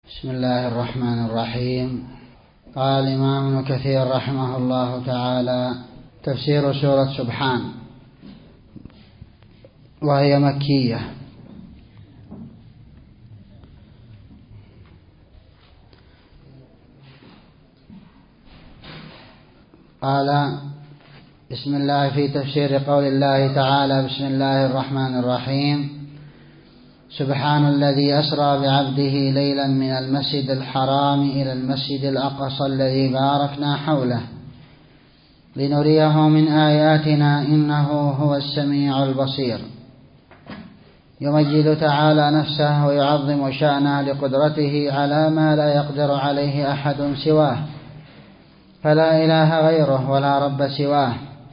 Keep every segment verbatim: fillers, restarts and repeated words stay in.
بسم الله الرحمن الرحيم. قال الإمام ابن كثير رحمه الله تعالى: تفسير سورة سبحان، وهي مكية. قال: بسم الله في تفسير قول الله تعالى: بسم الله الرحمن الرحيم. سبحان الذي أسرى بعبده ليلا من المسجد الحرام إلى المسجد الأقصى الذي باركنا حوله لنريه من آياتنا إنه هو السميع البصير. يمجد تعالى نفسه ويعظم شأنه لقدرته على ما لا يقدر عليه أحد سواه، فلا إله غيره ولا رب سواه.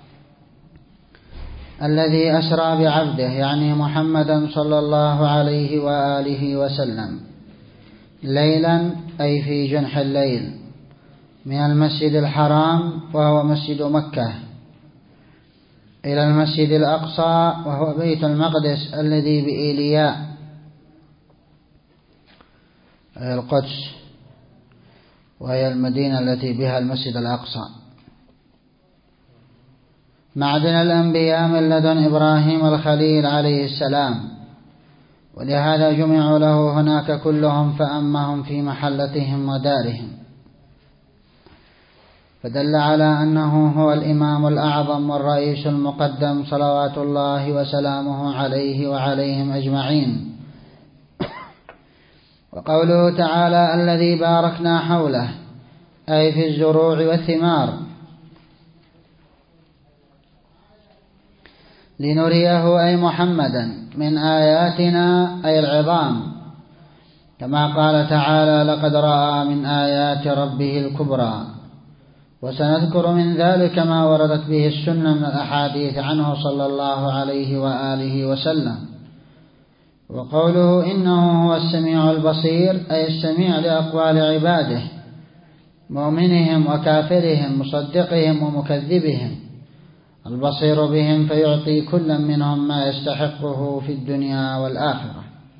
الذي أسرى بعبده يعني محمدا صلى الله عليه وآله وسلم ليلا أي في جنح الليل من المسجد الحرام وهو مسجد مكة إلى المسجد الأقصى وهو بيت المقدس الذي بإيلياء القدس، وهي المدينة التي بها المسجد الأقصى. معدن الأنبياء من لدن إبراهيم الخليل عليه السلام، ولهذا جمعوا له هناك كلهم فأمهم في محلتهم ودارهم، فدل على أنه هو الإمام الأعظم والرئيس المقدم صلوات الله وسلامه عليه وعليهم أجمعين. وقوله تعالى: الذي باركنا حوله أي في الزروع والثمار، لنريه أي محمدا من آياتنا أي العظام، كما قال تعالى: لقد رأى من آيات ربه الكبرى. وسنذكر من ذلك ما وردت به السنة من الأحاديث عنه صلى الله عليه وآله وسلم. وقوله إنه هو السميع البصير أي السميع لأقوال عباده، مؤمنهم وكافرهم، مصدقهم ومكذبهم، البصير بهم فيعطي كل منهم ما يستحقه في الدنيا والآخرة.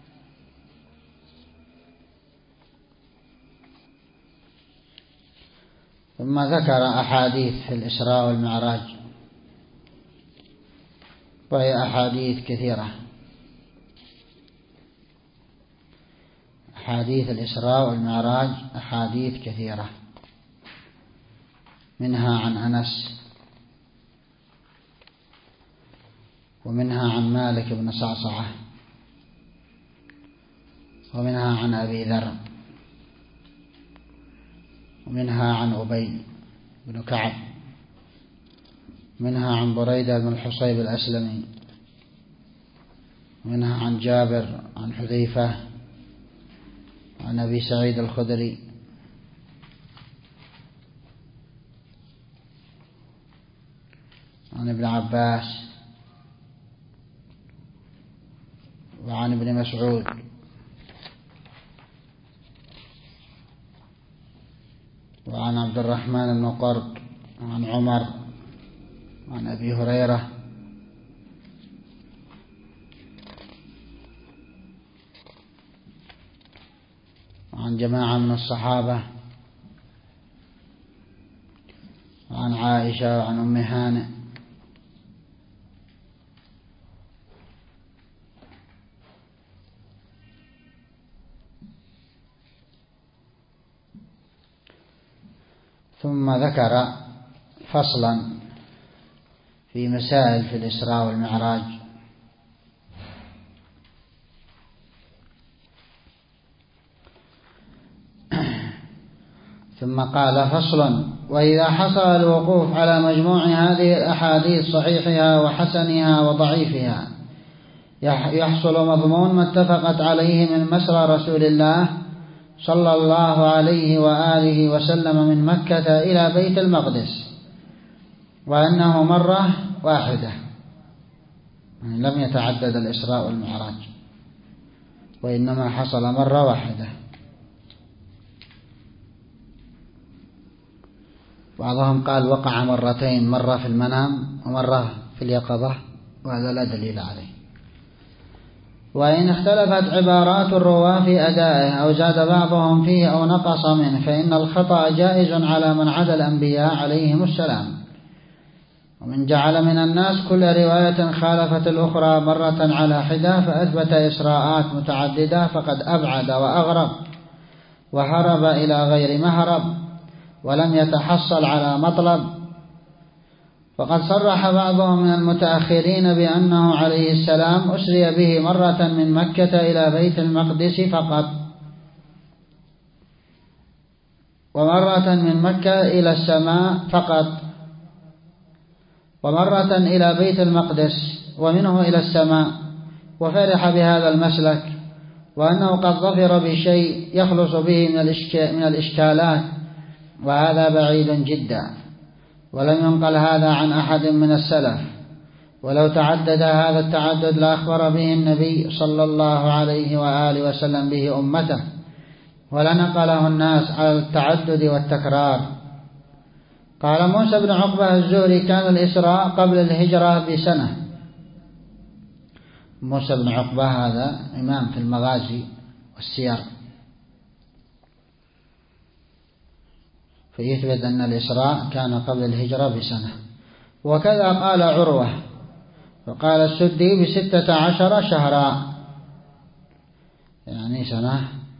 ثم ذكر أحاديث في الإسراء والمعراج، وهي أحاديث كثيرة. أحاديث الإسراء والمعراج أحاديث كثيرة، منها عن أنس، ومنها عن مالك بن صعصعة، ومنها عن أبي ذر، ومنها عن أبي بن كعب، ومنها عن بريدة بن الحصيب الأسلمي، ومنها عن جابر، عن حذيفة، عن أبي سعيد الخدري، عن ابن عباس، وعن ابن مسعود، وعن عبد الرحمن بن قرب، وعن عمر، وعن أبي هريرة، وعن جماعة من الصحابة، وعن عائشة، وعن أم هانئ. ثم ذكر فصلا في مسائل في الإسراء والمعراج. ثم قال: فصل: وإذا حصل الوقوف على مجموع هذه الأحاديث صحيحها وحسنها وضعيفها يحصل مضمون ما اتفقت عليه من مسرى رسول الله صلى الله عليه وآله وسلم من مكة إلى بيت المقدس، وأنه مرة واحدة، يعني لم يتعدد الإسراء والمعراج، وإنما حصل مرة واحدة. بعضهم قال وقع مرتين، مرة في المنام ومرة في اليقظة، وهذا لا دليل عليه. وإن اختلفت عبارات الرواة في أدائه أو زاد بعضهم فيه أو نقص منه فإن الخطأ جائز على من عدا الأنبياء عليهم السلام. ومن جعل من الناس كل رواية خالفت الأخرى مرة على حدة فأثبت إسراءات متعددة فقد أبعد وأغرب وهرب إلى غير مهرب ولم يتحصل على مطلب. فقد صرح بعضهم من المتأخرين بأنه عليه السلام أسري به مرة من مكة إلى بيت المقدس فقط، ومرة من مكة إلى السماء فقط، ومرة إلى بيت المقدس ومنه إلى السماء، وفرح بهذا المسلك وأنه قد ظفر بشيء يخلص به من الإشكالات، وهذا بعيد جدا، ولم ينقل هذا عن أحد من السلف. ولو تعدد هذا التعدد لأخبر به النبي صلى الله عليه وآله وسلم به أمته، ولنقله الناس على التعدد والتكرار. قال موسى بن عقبة الزهري: كان الإسراء قبل الهجرة بسنة. موسى بن عقبة هذا إمام في المغازي والسير، فيثبت أن الإسراء كان قبل الهجرة بسنة. وكذا قال عروة، وقال السدي بستة عشر شهرا، يعني سنة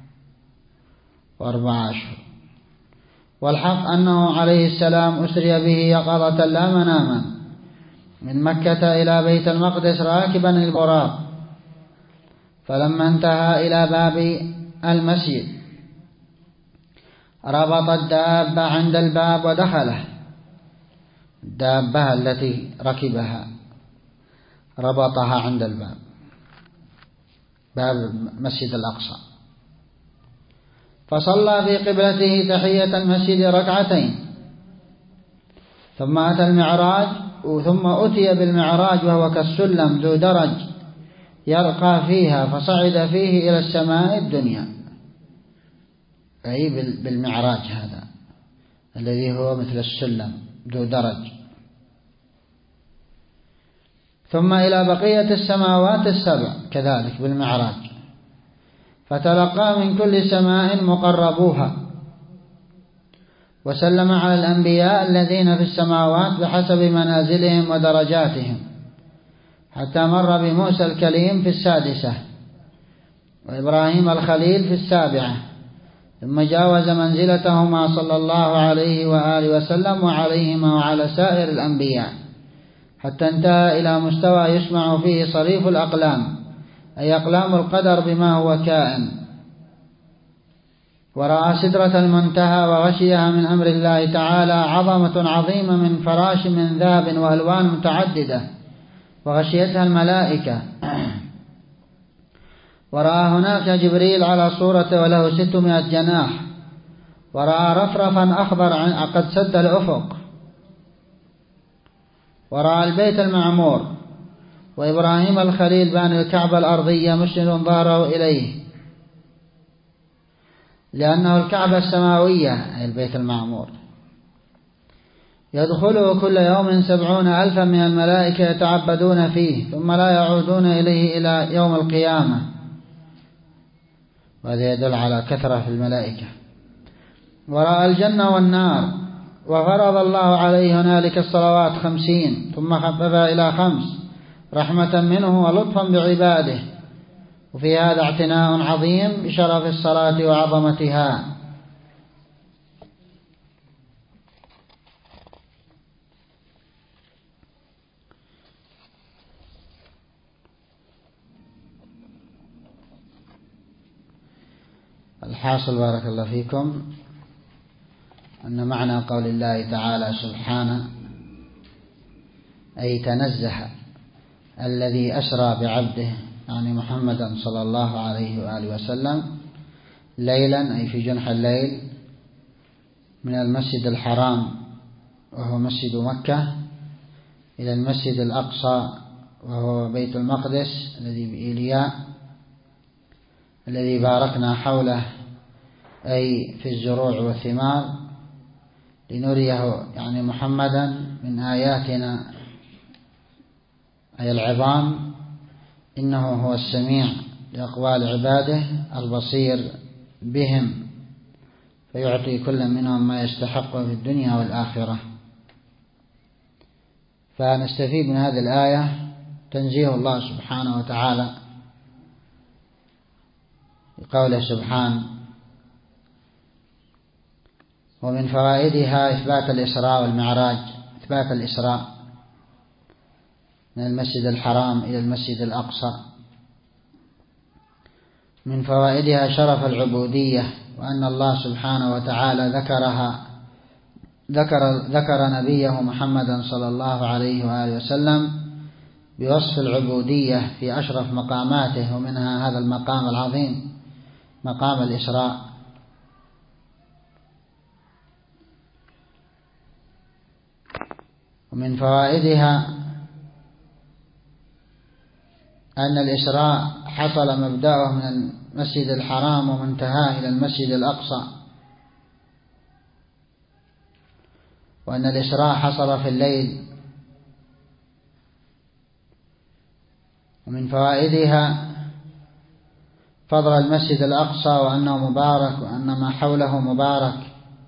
وأربع أشهر. والحق أنه عليه السلام أسري به يقظة لا مناما من مكة إلى بيت المقدس راكبا البراق، فلما انتهى إلى باب المسجد ربط الدابة عند الباب ودخله. الدابة التي ركبها ربطها عند الباب، باب المسجد الأقصى، فصلى في قبلته تحية المسجد ركعتين، ثم أتى المعراج، ثم أتي بالمعراج وهو كالسلم ذو درج يرقى فيها، فصعد فيه إلى السماء الدنيا، أي بالمعراج هذا الذي هو مثل السلم ذو درج، ثم إلى بقية السماوات السبع كذلك بالمعراج، فتلقى من كل سماء مقربوها، وسلم على الأنبياء الذين في السماوات بحسب منازلهم ودرجاتهم، حتى مر بموسى الكليم في السادسة، وإبراهيم الخليل في السابعة، ثم جاوز منزلتهما صلى الله عليه وآله وسلم وعليهما وعلى سائر الأنبياء، حتى انتهى إلى مستوى يسمع فيه صريف الأقلام، أي أقلام القدر بما هو كائن، ورأى سدرة المنتهى وغشيها من أمر الله تعالى عظمة عظيمة من فراش من ذهب وألوان متعددة، وغشيتها الملائكة. ورأى هناك جبريل على صورته وله ستمائة جناح، ورأى رفرفا أخضر قد سد الأفق، ورأى البيت المعمور، وإبراهيم الخليل باني الكعبة الأرضية مسند ظهره إليه، لأنه الكعبة السماوية أي البيت المعمور، يدخله كل يوم سبعون ألفا من الملائكة يتعبدون فيه، ثم لا يعودون إليه إلى يوم القيامة، وهذا يدل على كثرة في الملائكة. ورأى الجنة والنار، وفرض الله عليه هنالك الصلوات خمسين، ثم خففها إلى خمس رحمة منه ولطفا بعباده، وفي هذا اعتناء عظيم بشرف الصلاة وعظمتها. الحاصل بارك الله فيكم أن معنى قول الله تعالى سبحانه أي تنزه الذي أسرى بعبده، يعني محمدا صلى الله عليه وآله وسلم، ليلا أي في جنح الليل من المسجد الحرام وهو مسجد مكة إلى المسجد الأقصى وهو بيت المقدس الذي بإيلياء الذي باركنا حوله أي في الزروع والثمار، لنريه يعني محمدا من آياتنا أي العظام إنه هو السميع لأقوال عباده البصير بهم، فيعطي كل منهم ما يستحقه في الدنيا والآخرة. فنستفيد من هذه الآية تنزيه الله سبحانه وتعالى بقوله سبحانه: ومن فوائدها إثبات الإسراء والمعراج، إثبات الإسراء من المسجد الحرام إلى المسجد الأقصى. من فوائدها شرف العبودية، وأن الله سبحانه وتعالى ذكرها ذكر ذكر نبيه محمدا صلى الله عليه وآله وسلم بوصف العبودية في أشرف مقاماته، ومنها هذا المقام العظيم مقام الإسراء. ومن فوائدها أن الإسراء حصل مبدأه من المسجد الحرام ومنتهاه إلى المسجد الأقصى، وأن الإسراء حصل في الليل. ومن فوائدها فضل المسجد الأقصى وأنه مبارك، وأن ما حوله مبارك.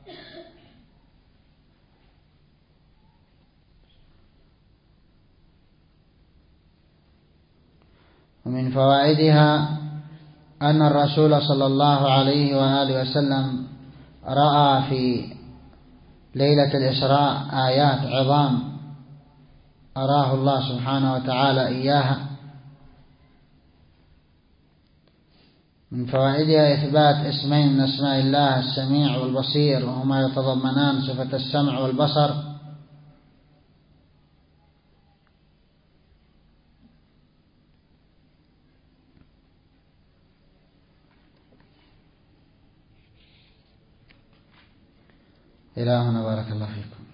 ومن فوائدها أن الرسول صلى الله عليه وآله وسلم رأى في ليلة الإسراء آيات عظام أراه الله سبحانه وتعالى إياها. من فوائدها إثبات اسمين من أسماء الله السميع والبصير، وهما يتضمنان صفة السمع والبصر. إلى هنا، بارك الله فيكم.